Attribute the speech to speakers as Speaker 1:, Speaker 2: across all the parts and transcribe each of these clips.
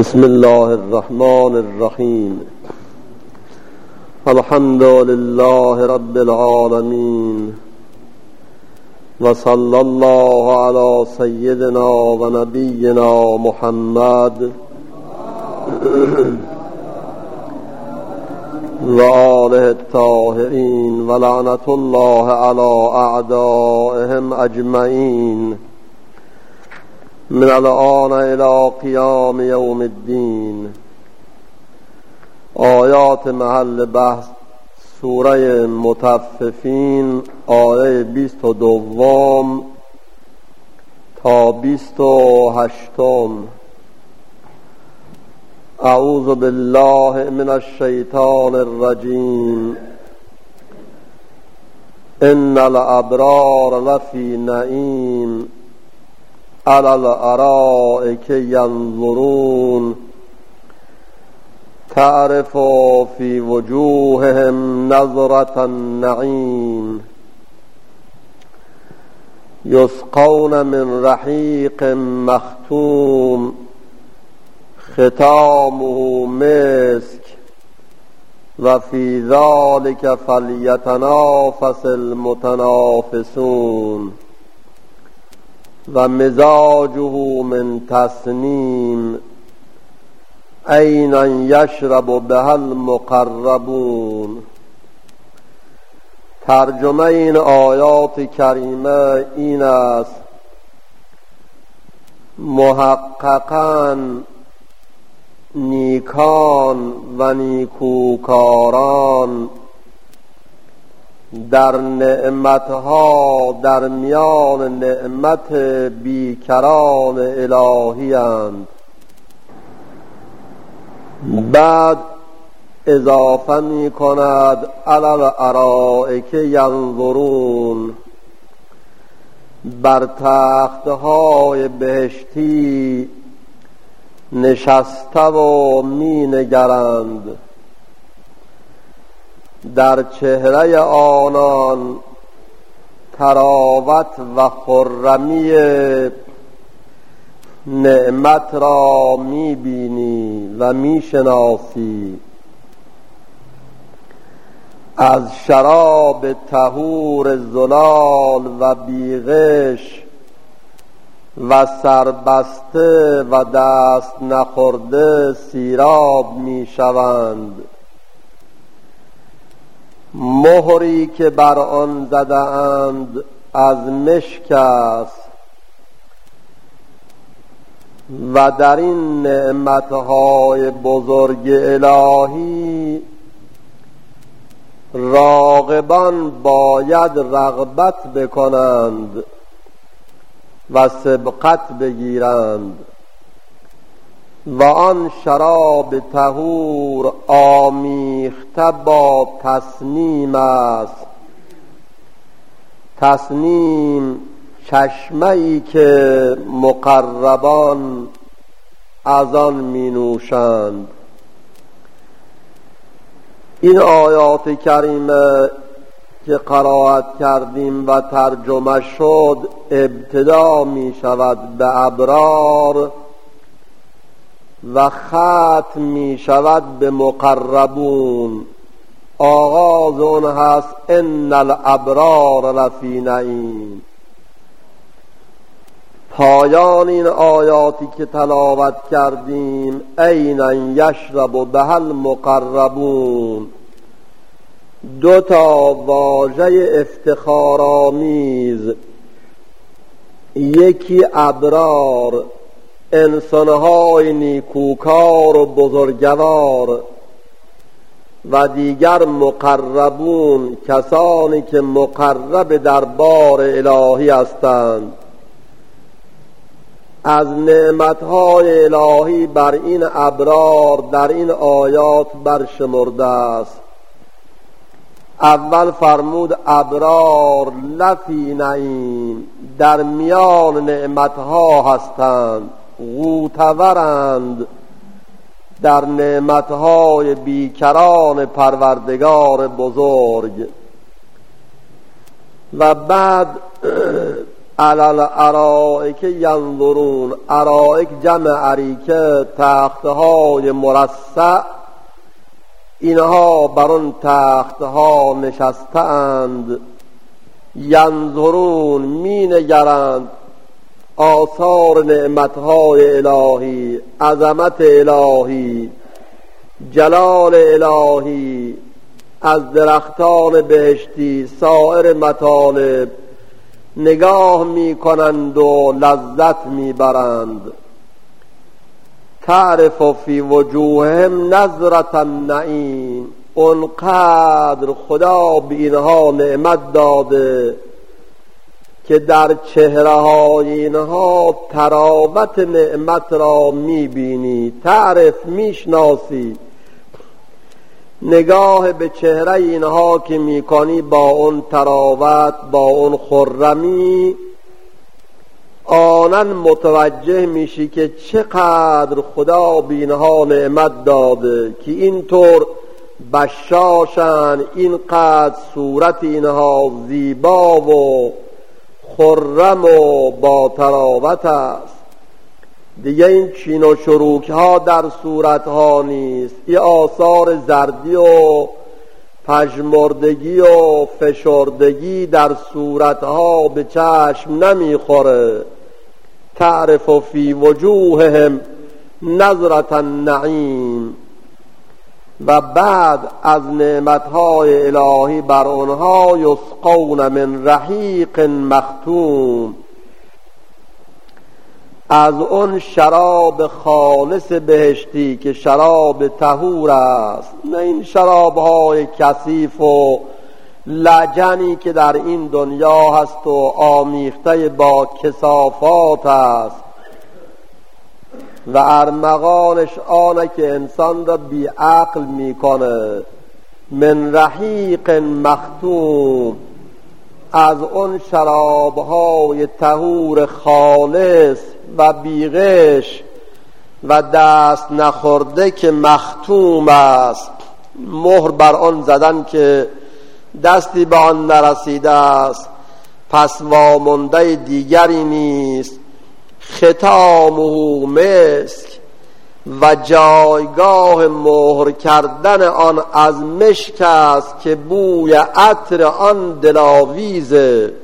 Speaker 1: بسم الله الرحمن الرحیم. الحمد لله رب العالمین و صلی الله علی سیدنا و نبینا محمد و آله الطاهرین و لعنت الله علی اعدائهم اجمعین من الآن الى قیام یوم الدین. آیات محل بحث سوره مطففین، آیه 22 تا 28. اعوذ بالله من الشیطان الرجیم. ان الابرار لفی نعیم علی الارائک ینظرون تعرف فی وجوههم نظرة النعیم یسقون من رحیق مختوم ختامه مسک و فی ذلک فلیتنافس المتنافسون و مزاجه من تسنیم عینا یشرب بها المقربون. ترجمه این آیات کریمه این است: محققاً نیکان و نیکوکاران در نعمتها در میان نعمت بیکران الهی اند. بعد اضافه می کند علی الارائک ینظرون، بر تختهای بهشتی نشسته و می نگرند. در چهره آنان طراوت و خرمی نعمت را می بینی و می شناسی. از شراب طهور زلال و بیغش و سربسته و دست نخورده سیراب می شوند. مهری که بر آن زده اند از مشک است و در این نعمتهای بزرگ الهی راغبان باید رغبت بکنند و سبقت بگیرند. و آن شراب طهور آمیخته با تسنیم است. تسنیم چشمه‌ای که مقربان از آن می نوشند. این آیات کریمه که قرائت کردیم و ترجمه شد ابتدا می شود به ابرار و ختم می شود به مقربون. آغاز اون هست ان الابرار لفی نعیم. پایان این آیاتی که تلاوت کردیم عینا یشرب بها المقربون، دو تا واژه افتخارآمیز، یکی ابرار انسانهای نیکوکار و بزرگوار و دیگر مقربون، کسانی که مقرب دربار الهی هستند. از نعمتهای الهی بر این ابرار در این آیات برشمرده است. اول فرمود ابرار لفی نعیم، در میان نعمتها هستند، غوطه‌ورند در نعمتهای بیکران پروردگار بزرگ. و بعد علل ارائک ینظرون. ارائک جمع اریکه، تختهای مرصع. اینها بر آن تختها نشستند. ینظرون، می نگرند آثار نعمتهای الهی، عظمت الهی، جلال الهی، از درختان بهشتی، سایر مطالب نگاه می کنند و لذت می برند. تعرف فی وجوههم نظرة النعیم. اونقدر خدا به اینها نعمت داده که در چهره های اینها تراوت نعمت را می بینی. تعرف، می شناسی. نگاه به چهره اینها که می کنی با اون تراوت، با اون خرمی، آنن متوجه میشی که چقدر خدا به اینها نعمت داده که اینطور بشاشن، اینقدر صورت اینها زیبا و خرم و با تراوت است. دیگه این چین و چروک ها در صورت ها نیست، این آثار زردی و پژمردگی و فشردگی در صورت ها به چشم نمیخوره. تعرف فی وجوههم نظرة النعیم. و بعد از نعمتهای الهی بر آنها یسقون من رحیق مختوم، از اون شراب خالص بهشتی که شراب طهور است، نه این شرابهای کثیف و لجنی که در این دنیا هست و آمیخته با کثافات است و ارمغانش آنه که انسان را بی عقل میکنه. من رحیق مختوم، از اون شرابهای طهور خالص و بیغش و دست نخورده که مختوم است، مهر بر آن زدن که دستی به آن نرسیده است، پس وامانده دیگری نیست. ختامه مسک، و جایگاه مهر کردن آن از مشک است که بوی عطر آن دلاویزه.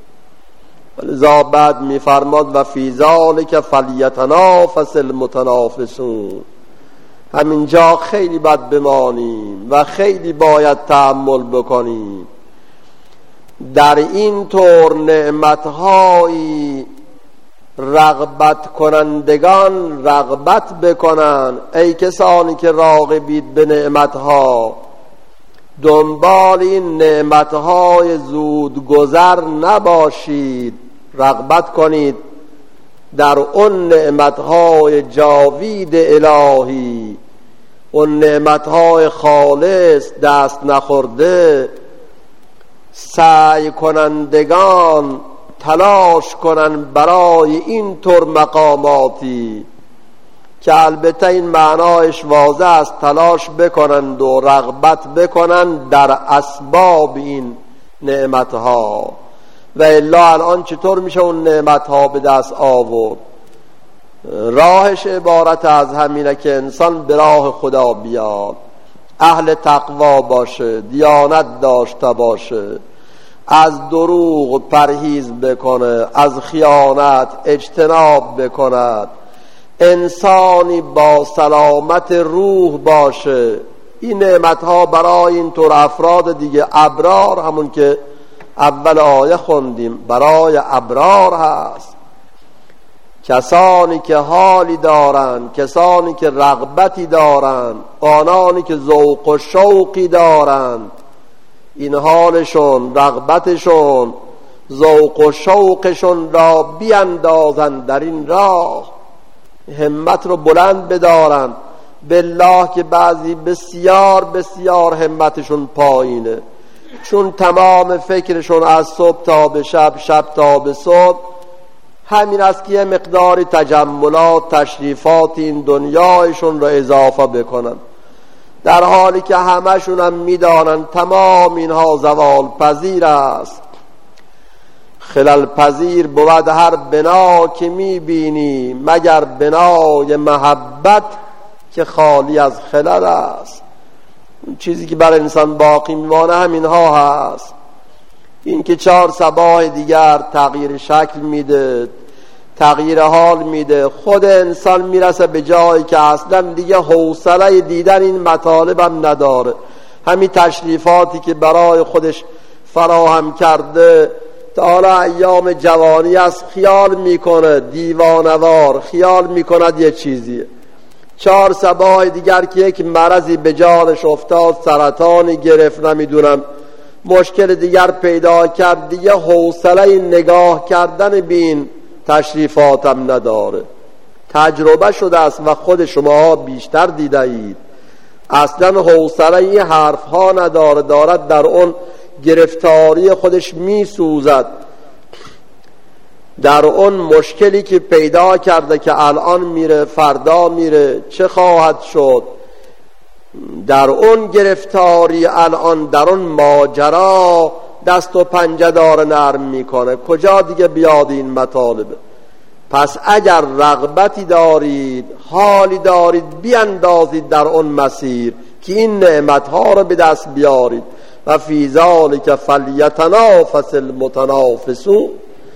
Speaker 1: لذا بعد می‌فرماد و فی ذلک فلیتنافس المتنافسون. همینجا خیلی باید بمانیم و خیلی باید تأمل بکنیم. در این طور نعمتهایی رغبت کنندگان رغبت بکنن. ای کسانی که راغبید به نعمتها، دنبال این نعمتهای زود گذر نباشید، رغبت کنید در اون نعمتهای جاوید الهی، اون نعمتهای خالص دست نخورده. سعی کنندگان تلاش کنن برای این طور مقاماتی که البته این معنایش واضح است، تلاش بکنند و رغبت بکنند در اسباب این نعمتها. و الا الان چطور میشه اون نعمتها به دست آورد؟ راهش عبارت از همینه که انسان به راه خدا بیاد، اهل تقوا باشه، دیانت داشته باشه، از دروغ پرهیز بکنه، از خیانت اجتناب بکند، انسانی با سلامت روح باشه. این نعمتها برای این طور افراد دیگه ابرار، همون که اول آیه خوندیم، برای ابرار هست. کسانی که حالی دارن، کسانی که رغبتی دارن، آنانی که ذوق و شوقی دارن، این حالشون، رغبتشون، ذوق و شوقشون را بیندازن در این راه، همت رو بلند بدارن. بالله که بعضی بسیار بسیار همتشون پایینه، چون تمام فکرشون از صبح تا به شب، شب تا به صبح همین است که یه مقداری تجملات، تشریفات این دنیایشون رو اضافه بکنن، در حالی که همشون هم میدانن تمام اینها زوال پذیر است. خلل پذیر بود هر بنا که میبینی، مگر بنای محبت که خالی از خلل است. چیزی که بر انسان باقی میمانه همینها هست. این که 4 صباح دیگر تغییر شکل میده، تغییر حال میده، خود انسان میرسه به جایی که اصلا دیگه حوصله دیدن این مطالب هم نداره. همین تشریفاتی که برای خودش فراهم کرده تا حالا ایام جوانی است، خیال میکنه دیوانوار، خیال میکند یه چیزیه. 4 صباح دیگر که یک مرضی به جانش افتاد، سرطانی گرفت، نمیدونم مشکل دیگر پیدا کرد، دیگه حوصله نگاه کردن بین تشریفاتم نداره. تجربه شده است و خود شما بیشتر دیده اید. اصلا حوصله این حرف ها نداره، دارد در اون گرفتاری خودش میسوزد، در اون مشکلی که پیدا کرده که الان میره فردا میره چه خواهد شد، در اون گرفتاری الان، در اون ماجرا دست و پنجه داره نرم میکنه. کجا دیگه بیاد این مطالبه؟ پس اگر رغبتی دارید، حالی دارید، بیاندازید در اون مسیر که این نعمتها رو به دست بیارید. و فی ذلک فلیتنافس المتنافسون.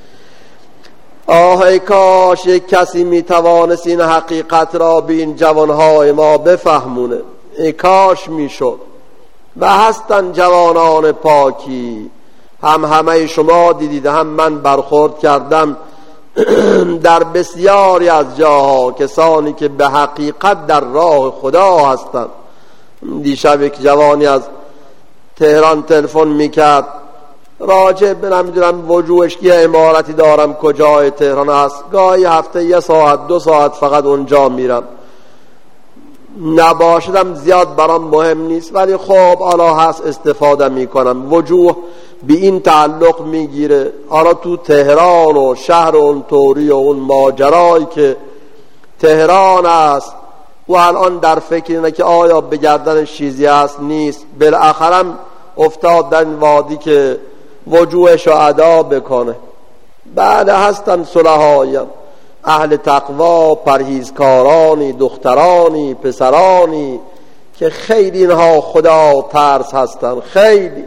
Speaker 1: ای کاش یک کسی میتوانست این حقیقت را به این جوانهای ما بفهمونه. ای کاش میشد. و هستن جوانان پاکی، همه شما دیدید، هم من برخورد کردم در بسیاری از جاها، کسانی که به حقیقت در راه خدا هستند. دیشب یک جوانی از تهران تلفن میکرد راجع به نمیدونم وجوهش یه عمارتی دارم کجای تهران هست، گاهی هفته 1 ساعت 2 ساعت فقط اونجا میرم، نباشدم زیاد برام مهم نیست، ولی خب حالا هست استفاده میکنم. وجوه به این تعلق میگیره. حالا تو تهران و شهر اون طوری و اون ماجرایی که تهران است و الان در فکر اینه که آیا به گردنش چیزی هست نیست، بالاخرم افتاد در این وادی که وجوهش رو ادا بکنه. بعد هستن صلحایم، اهل تقوا، پرهیزکارانی، دخترانی، پسرانی که خیلی اینها خدا ترس هستن، خیلی.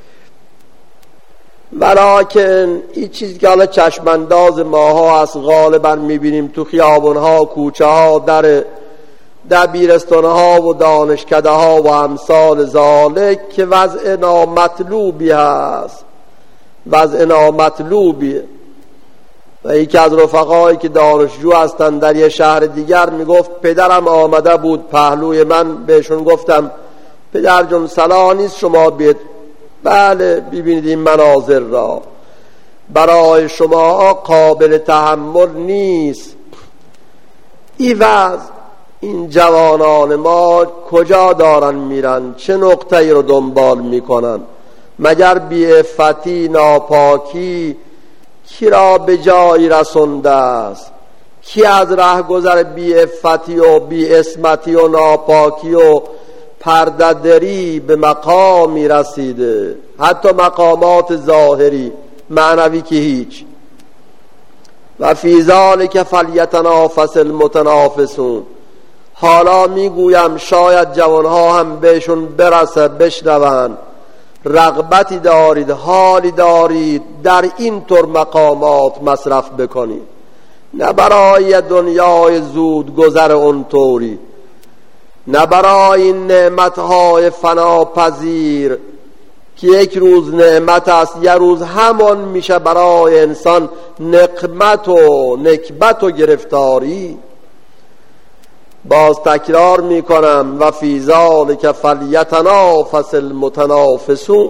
Speaker 1: ولیکن این چیزی که حالا چشمانداز ماها هست، غالبا میبینیم تو خیابونها، کوچه ها، در دبیرستانها و دانشکده ها و امثال ذالک، که وضع نامطلوبی هست، وضع نامطلوبیه. و یکی از رفقایی که دانشجو هستن در یه شهر دیگر میگفت پدرم آمده بود پهلوی من، بهشون گفتم پدر جون صلاح نیست شما بیت، بله ببینید این مناظر را، برای شما قابل تحمل نیست. این وضع، این جوانان ما کجا دارن میرن؟ چه نقطه‌ای رو دنبال میکنن؟ مگر بی‌عفتی، ناپاکی کی را به جایی رسونده است؟ کی از رهگذر بی‌عفتی و بی‌عصمتی و ناپاکی و پرده‌دری به مقامی رسیده؟ حتی مقامات ظاهری، معنوی که هیچ. و فی ذلک فلیتنافس المتنافسون. حالا میگویم شاید جوانها هم بهشون برسه، بشنون. رغبتی دارید، حالی دارید در این طور مقامات مصرف بکنید، نه برای دنیای زود گذر اونطوری، نه برای این نعمتهای فناپذیر که یک روز نعمت است، یه روز همون میشه برای انسان نقمت و نکبت و گرفتاری. باز تکرار میکنم و فی ذلک فلیتنافس المتنافسون.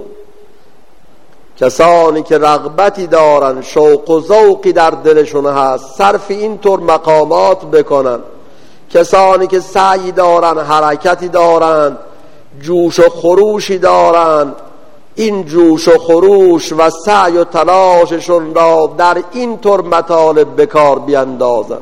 Speaker 1: کسانی که رغبتی دارن، شوق و ذوقی در دلشون هست، صرف این طور مقامات بکنن. کسانی که سعی دارن، حرکتی دارن، جوش و خروشی دارن، این جوش و خروش و سعی و تلاششون را در این طور مطالب بکار بیندازن.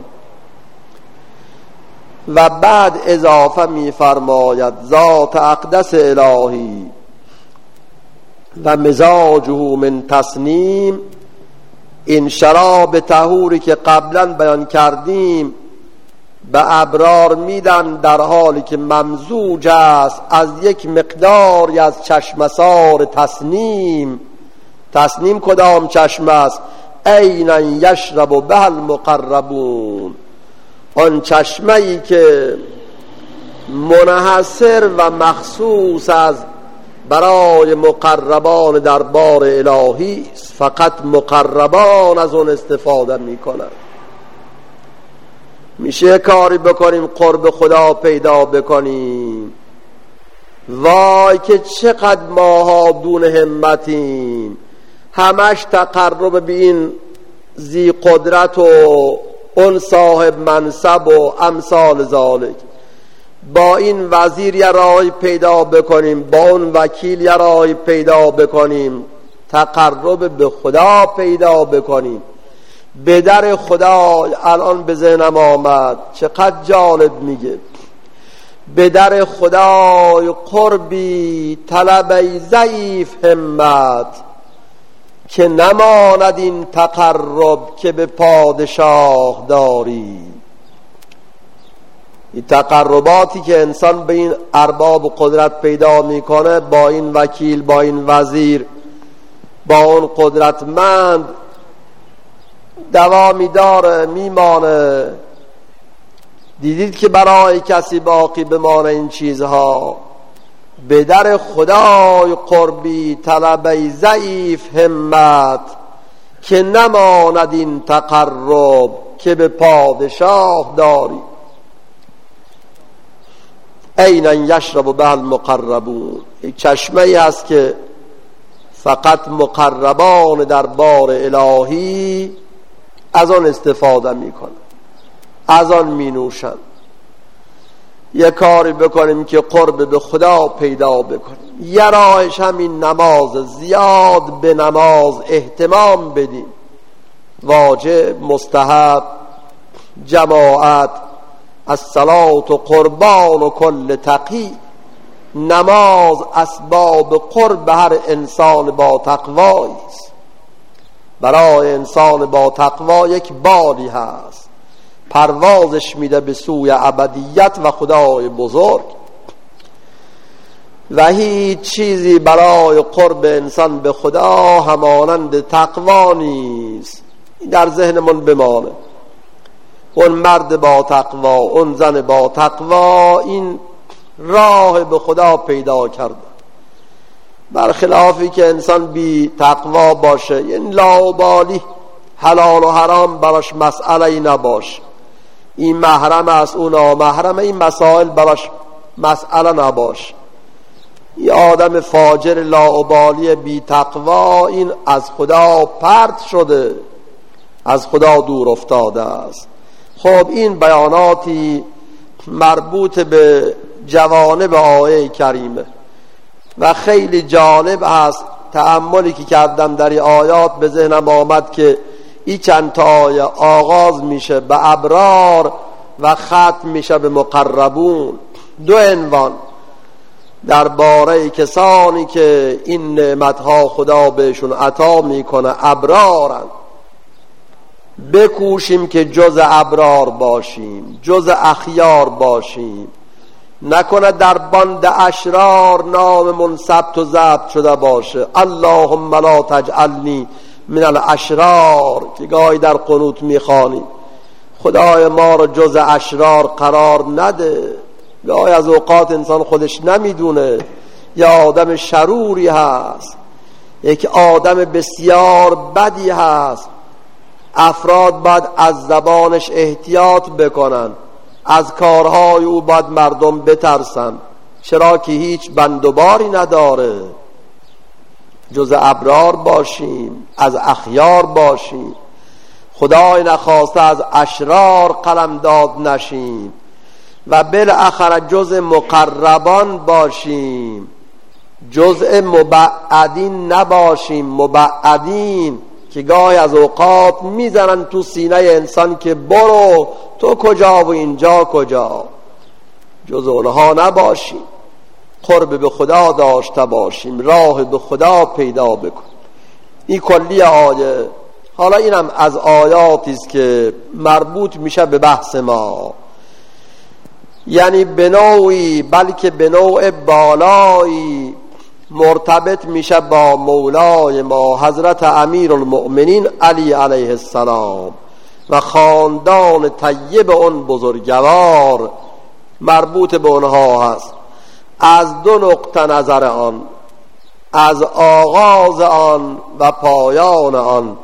Speaker 1: و بعد اضافه می‌فرماید ذات اقدس الهی و مزاجه من تسنیم این شراب طهوری که قبلا بیان کردیم به ابرار میدن در حالی که ممزوج است از یک مقداری از چشمسار تسنیم. تسنیم کدام چشم است؟ عینا یشرب به المقربون، آن چشمه ای که منحصر و مخصوص از برای مقربان دربار الهی است. فقط مقربان از اون استفاده میکنن. میشه کاری بکنیم قرب خدا پیدا بکنیم، وای که چقدر ماها دون همتیم، همش تقرب به این ذی قدرت و اون صاحب منصب و امثال ذالک. با این وزیر یه راهی پیدا بکنیم، با اون وکیل یه راهی پیدا بکنیم، تقرب به خدا پیدا بکنیم. به در خدا الان به ذهنم آمد، چقدر جالب میگه، به در خدای قربی طلب ضعیف همت، که نماند این تقرب که به پادشاه داری. این تقرباتی که انسان به این ارباب قدرت پیدا میکنه، با این وکیل، با این وزیر، با اون قدرتمند دوامی داره، میمانه. دیدید که برای کسی باقی بمانه این چیزها؟ به در خدای قربی طلب ضعیف همت، که نماند این تقرب که به پادشاه داری. عینا یشرب به المقربون، یک چشمه ای هست که فقط مقربان دربار الهی از آن استفاده میکنن، از آن می نوشن. یه کاری بکنیم که قرب به خدا پیدا بکنیم. یه راهش همین نماز، زیاد به نماز اهتمام بدیم. واجب، مستحب، جماعت، الصلاة و قربان و کل تقی. نماز اسباب قرب هر انسان با تقوایی است. برای انسان با تقوا یک بالی هست، پروازش میده به سوی ابدیت و خدای بزرگ. و هیچ چیزی برای قرب انسان به خدا همانند تقوا نیست. در ذهنمون بمانه. اون مرد با تقوا، اون زن با تقوا این راه به خدا پیدا کرده. برخلافی که انسان بی تقوا باشه، یعنی لاابالی، حلال و حرام براش مسئله نباشه، این محرم است اون نامحرم، این مسائل براش مسئله نباشه. این آدم فاجر لاابالی بی تقوا، این از خدا پرت شده، از خدا دور افتاده است. خب این بیاناتی مربوط به جوانب آیه کریمه و خیلی جالب هست. تأملی که کردم در این آیات به ذهنم آمد که این چند تا آیه آغاز میشه به ابرار و ختم میشه به مقربون. دو عنوان درباره کسانی که این نعمتها خدا بهشون عطا میکنه، ابرارن. بکوشیم که جز ابرار باشیم، جز اخیار باشیم. نکنه در بند اشرار ناممون ثبت و ضبط شده باشه. اللهم لا تجعلنی من الاشرار، که گاهی در قنوت میخوانیم خدای ما رو جز اشرار قرار نده. گاهی از اوقات انسان خودش نمیدونه یا آدم شروری هست، یک آدم بسیار بدی هست. افراد باید از زبانش احتیاط بکنن، از کارهای او باید مردم بترسن، چرا که هیچ بندوباری نداره. جز ابرار باشیم، از اخیار باشیم، خدای نخواسته از اشرار قلمداد نشیم. و بالاخره جز مقربان باشیم، جزء مبعدین نباشیم. مبعدین که گاهی از اوقات میزنن تو سینه انسان که برو تو کجا و اینجا کجا. جز اونها نباشیم. قرب به خدا داشته باشیم، راه به خدا پیدا بکن. این کلی آیه حالا اینم از آیاتی است که مربوط میشه به بحث ما، یعنی به نوعی بلکه به نوع بالایی مرتبط میشه با مولای ما حضرت امیرالمؤمنین علی علیه السلام و خاندان طیب اون بزرگوار، مربوط به اونها هست از دو نقطه نظر آن، از آغاز آن و پایان آن.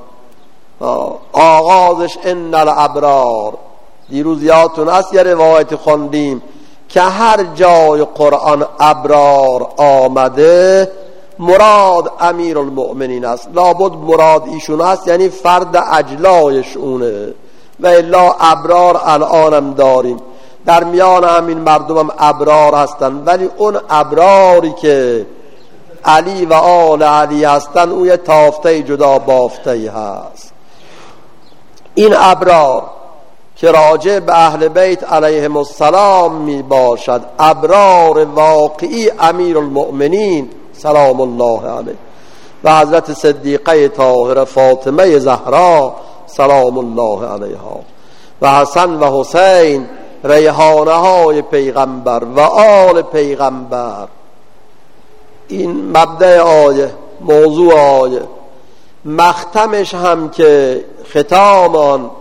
Speaker 1: آغازش ان الابرار، دیروز یادتون است یه روایت خوندیم که هر جای قرآن ابرار آمده مراد امیرالمؤمنین است، لابد مراد ایشون است، یعنی فرد اجلایش اونه، و الا ابرار الانم داریم، در میان همین مردمم ابرار هستن، ولی اون ابراری که علی و آل علی هستن اون یه تافته جدا بافته هست. این ابرار که راجع به اهل بیت علیهم السلام می باشد، ابرار واقعی امیرالمؤمنین سلام الله علیه و حضرت صدیقه طاهره فاطمه زهرا سلام الله علیها و حسن و حسین ریحانه های پیغمبر و آل پیغمبر. این مبدأ آیه، موضوع آیه، مختمش هم که ختام آن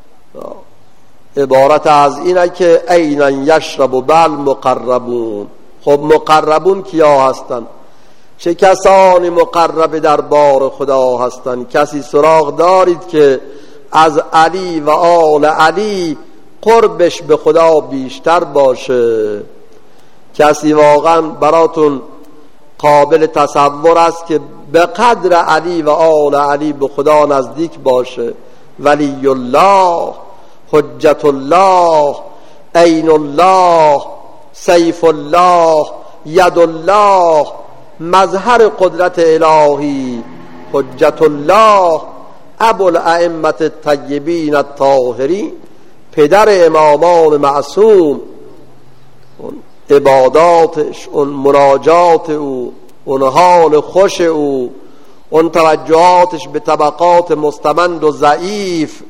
Speaker 1: عبارت از اینه که عینا یشرب بل مقربون. خب مقربون کیا هستن؟ چه کسانی مقرب در بار خدا هستن؟ کسی سراغ دارید که از علی و آل علی قربش به خدا بیشتر باشه؟ کسی واقعا براتون قابل تصور است که به قدر علی و آل علی به خدا نزدیک باشه؟ ولی الله، حجت الله، عین الله، سیف الله، ید الله، مظهر قدرت الهی، حجت الله، ابو الائمه الطیبین الطاهرین، پدر امامان معصوم، اون عباداتش، اون مناجات او، اون حال خوش او، اون توجهاتش به طبقات مستمند و ضعیف.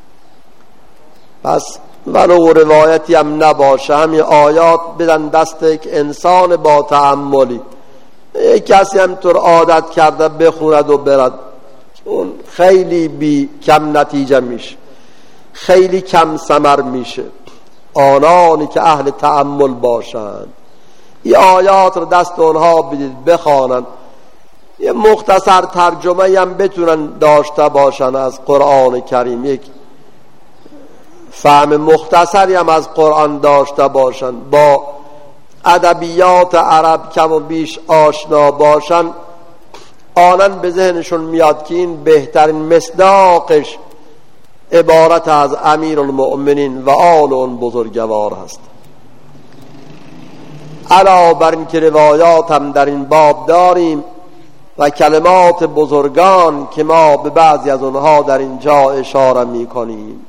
Speaker 1: پس ولو روایتی هم نباشه همین آیات بدن دست یک انسان با تأملی، یک کسی هم طور عادت کرده بخوند و برد، اون خیلی بی کم نتیجه میشه، خیلی کم ثمر میشه. آنانی که اهل تأمل باشند این آیات رو دست اونها بدید بخوانند، یه مختصر ترجمه هم بتونن داشته باشن از قرآن کریم، یک فهم مختصری هم از قرآن داشته باشن، با ادبیات عرب کم و بیش آشنا باشن، آنن به ذهنشون میاد که این بهترین مصداقش عبارت از امیرالمؤمنین و آل اون بزرگوار هست. علاوه بر این که روایات هم در این باب داریم و کلمات بزرگان که ما به بعضی از اونها در اینجا اشاره می کنیم.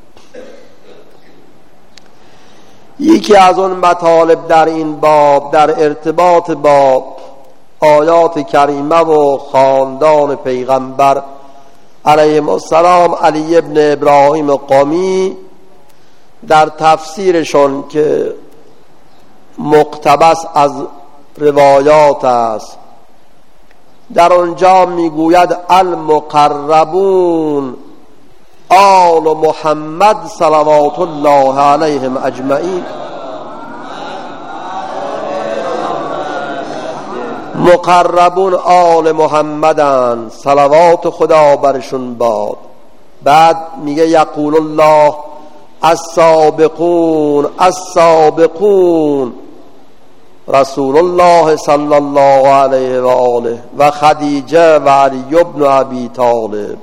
Speaker 1: یکی از اون مطالب در این باب در ارتباط با آیات کریمه و خاندان پیغمبر علیهم السلام، علی ابن ابراهیم قمی در تفسیرشون که مقتبس از روایات است، در آنجا میگوید المقربون آل محمد صلوات الله علیهم اجمعین. مقربون آل محمدن، صلوات خدا برشون باد. بعد میگه یقول الله السابقون السابقون رسول الله صلی الله علیه و آله و خدیجه و علی ابن ابی طالب.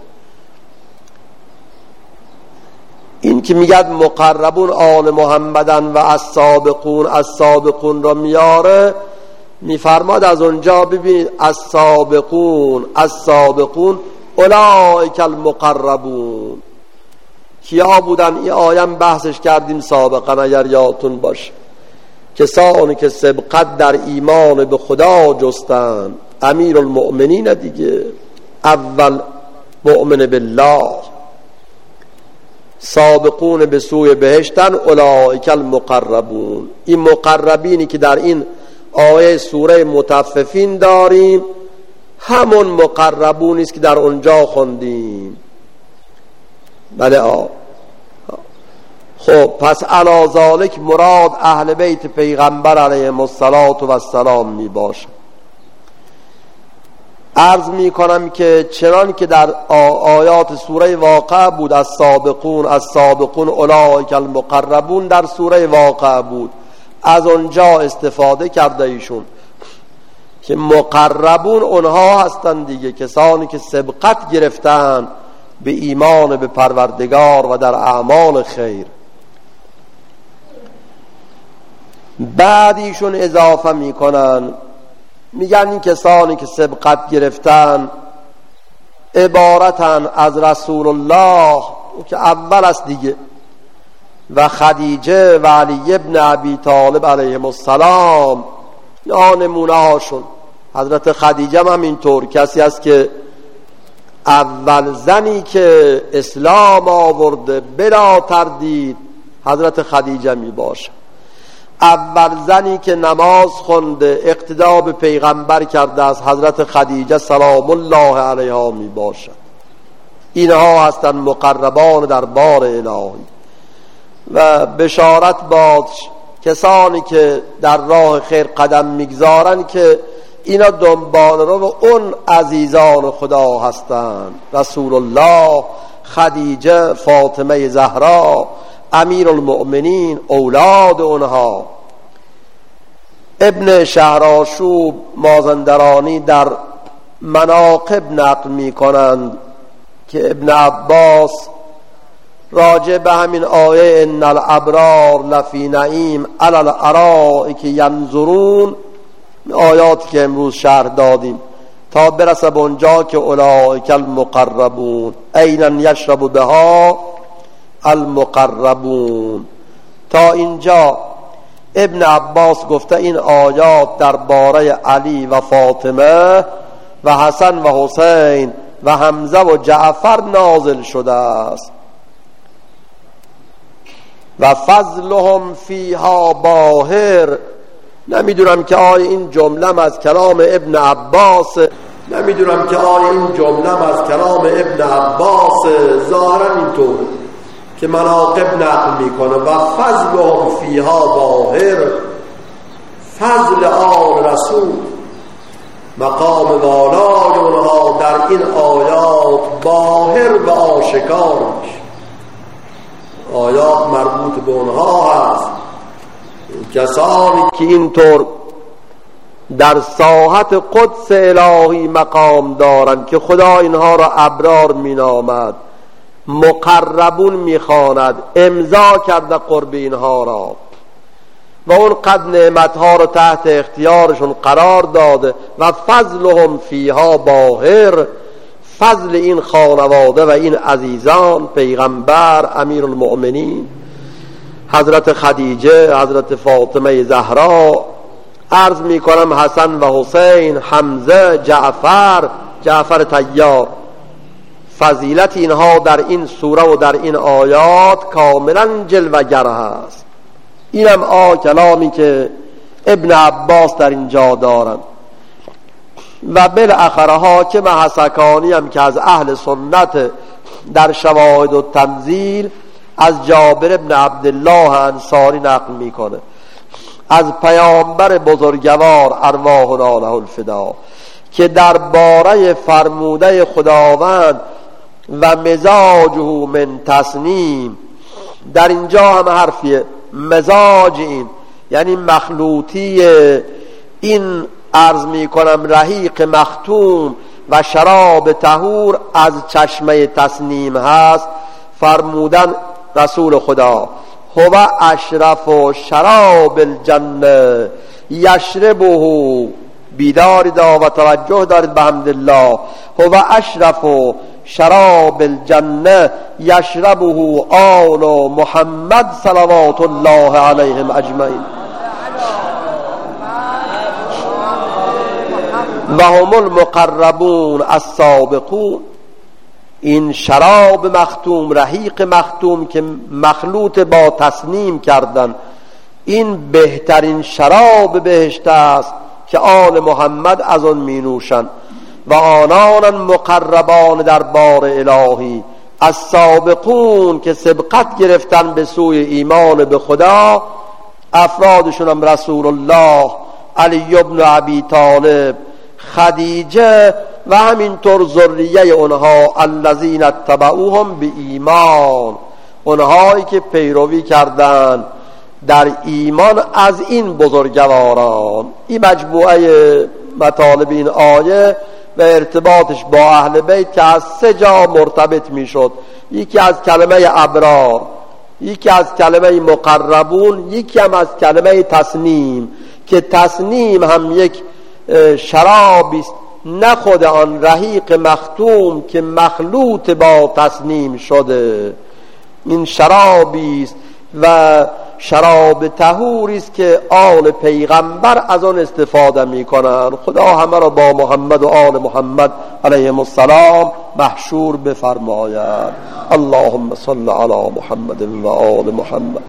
Speaker 1: این که میگد مقربون آل محمدن و السابقون، السابقون را میاره، میفرماد از اونجا ببینید السابقون السابقون اولئک المقربون کیا بودن؟ این آیم بحثش کردیم سابقا اگر یادتون باشه، کسانی که سبقت در ایمان به خدا جستند. امیرالمؤمنین دیگه، اول مؤمن بالله سابقون به سوی بهشتن اولئک المقربون. این مقربینی که در این آیه سوره مطففین داریم همون مقربونی است که در اونجا خوندیم. بله خب پس علی ذالک مراد اهل بیت پیغمبر علیهم السلام می باشه. عرض می کنم که چنان که در آیات سوره واقعه بود السابقون اولئک المقربون در سوره واقعه بود، از اونجا استفاده کرده ایشون که مقربون اونها هستند دیگه، کسانی که سبقت گرفتن به ایمان به پروردگار و در اعمال خیر. بعد ایشون اضافه میکنن میگن این کسانی که سبقت گرفتن عبارتن از رسول الله که اول است دیگه و خدیجه و علی ابن ابی طالب علیهم السلام، نمونه هاشون. حضرت خدیجه هم اینطور کسی است که اول زنی که اسلام آورده بلا تردید حضرت خدیجه می باشه. اول زنی که نماز خونده اقتدا به پیغمبر کرده از حضرت خدیجه سلام الله علیها می باشد. اینها هستند مقربان در بار الهی. و بشارت باد کسانی که در راه خیر قدم میگذارن که اینا دنبال رو اون عزیزان خدا هستند، رسول الله، خدیجه، فاطمه زهرا، امیر المؤمنین، اولاد اونها. ابن شهرآشوب مازندرانی در مناقب نقل می کنند که ابن عباس راجع به همین آیه ان الابرار لفی نعیم علی الارائک ینظرون، آیاتی که امروز شرح دادیم تا برسه به اونجا که اولئک المقربون عینا یشرب بها المقربون. تا اینجا ابن عباس گفته این آیات درباره علی و فاطمه و حسن و حسین و حمزه و جعفر نازل شده است. و فضلهم فیها باهر. نمیدونم که آیا این جمله از کلام ابن عباس ابن عباس ظاهرا اینطور که مناقب نقل میکنه و فضلهم فیها باهر، فضل آل رسول، مقام والای اونها در این آیات باهر و آشکار میشه. آیات مربوط به اونها هست، کسانی که اینطور در ساحت قدس الهی مقام دارند که خدا اینها را ابرار مینامد، مقربون میخواند، امضا کرده قرب اینها را و اون قد نعمتها را تحت اختیارشون قرار داده. و فضلهم فیها باهر، فضل این خانواده و این عزیزان، پیغمبر، امیر المؤمنین، حضرت خدیجه، حضرت فاطمه زهرا، عرض می کنم حسن و حسین، حمزه، جعفر طیار، فضیلت اینها در این سوره و در این آیات کاملا جلوگر هست. اینم کلامی که ابن عباس در اینجا دارن. و بالاخره حاکم حسکانی هم که از اهل سنت در شواهد و تنزیل از جابر ابن عبدالله انصاری نقل میکنه از پیامبر بزرگوار ارواحنا له الفدا که درباره فرموده خداوند و مزاجه من تسنیم، در اینجا هم حرفیه مزاج، این یعنی مخلوطی این عرض می کنم رحیق مختوم و شراب طهور از چشمه تسنیم هست. فرمودن رسول خدا هو اشرف و شراب الجنه یشربه، بیداری دا و توجه دارید به حمدالله، هو اشرف و شراب الجنه یشربه آل محمد صلوات الله علیهم اجمعین و هم المقربون السابقون. این شراب مختوم، رحیق مختوم که مخلوط با تسنیم کردن، این بهترین شراب بهشت است که آل محمد از آن می نوشند. و آنان مقربان در بار الهی، از سابقون که سبقت گرفتن به سوی ایمان به خدا، افرادشون هم رسول الله، علی ابن ابی طالب، خدیجه و همینطور ذریه اونها، الذین اتبعوهم به ایمان، اونهایی که پیروی کردند در ایمان از این بزرگواران. این مجموعه مطالب این آیه و ارتباطش با اهل بیت که از 3 جا مرتبط میشد، یکی از کلمه ابرار، یکی از کلمه مقربون، یکی هم از کلمه تسنیم، که تسنیم هم یک شرابی است، نه خود آن رحیق مختوم که مخلوط با تسنیم شده. این شرابی است و شراب طهوری است که آل پیغمبر از آن استفاده میکنن. خدا همه را با محمد و آل محمد علیهم السلام محشور بفرماید. اللهم صل علی محمد و آل محمد.